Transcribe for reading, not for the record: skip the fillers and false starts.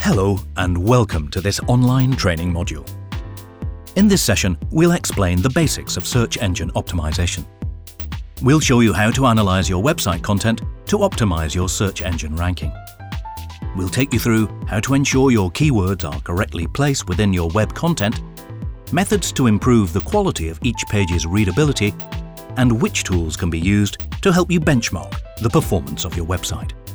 Hello and welcome to this online training module. In this session, we'll explain the basics of search engine optimization. We'll show you how to analyze your website content to optimize your search engine ranking. We'll take you through how to ensure your keywords are correctly placed within your web content, methods to improve the quality of each page's readability, and which tools can be used to help you benchmark the performance of your website.